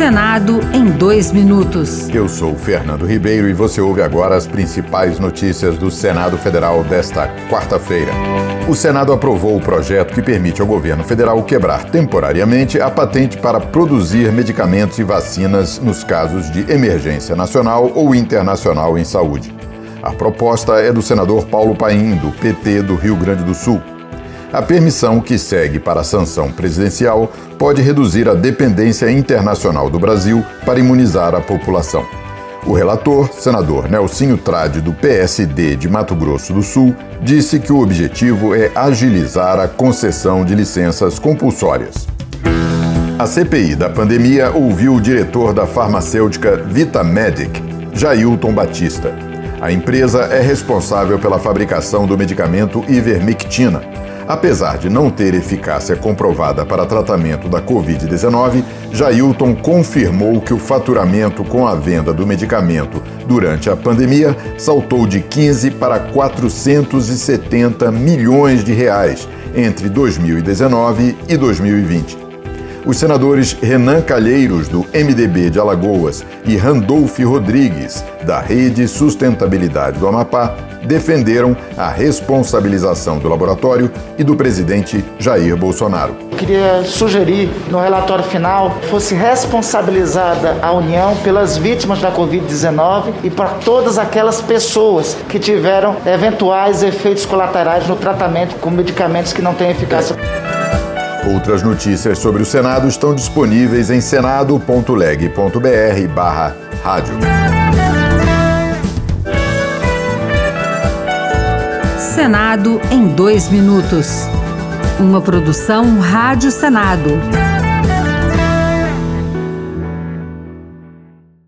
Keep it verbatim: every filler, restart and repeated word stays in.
Senado em dois minutos. Eu sou Fernando Ribeiro e você ouve agora as principais notícias do Senado Federal desta quarta-feira. O Senado aprovou o projeto que permite ao governo federal quebrar temporariamente a patente para produzir medicamentos e vacinas nos casos de emergência nacional ou internacional em saúde. A proposta é do senador Paulo Paim, do P T do Rio Grande do Sul. A permissão, que segue para a sanção presidencial, pode reduzir a dependência internacional do Brasil para imunizar a população. O relator, senador Nelsinho Trade, do P S D de Mato Grosso do Sul, disse que o objetivo é agilizar a concessão de licenças compulsórias. A C P I da pandemia ouviu o diretor da farmacêutica Vitamedic, Jailton Batista. A empresa é responsável pela fabricação do medicamento Ivermectina. Apesar de não ter eficácia comprovada para tratamento da covid dezenove, Jailton confirmou que o faturamento com a venda do medicamento durante a pandemia saltou de quinze para quatrocentos e setenta milhões de reais entre dois mil e dezenove e dois mil e vinte. Os senadores Renan Calheiros, do M D B de Alagoas, e Randolfo Rodrigues, da Rede Sustentabilidade do Amapá, defenderam a responsabilização do laboratório e do presidente Jair Bolsonaro. Eu queria sugerir, no relatório final, fosse responsabilizada a União pelas vítimas da covid dezenove e para todas aquelas pessoas que tiveram eventuais efeitos colaterais no tratamento com medicamentos que não têm eficácia. Outras notícias sobre o Senado estão disponíveis em senado ponto leg ponto br barra rádio. Senado em dois minutos. Uma produção Rádio Senado.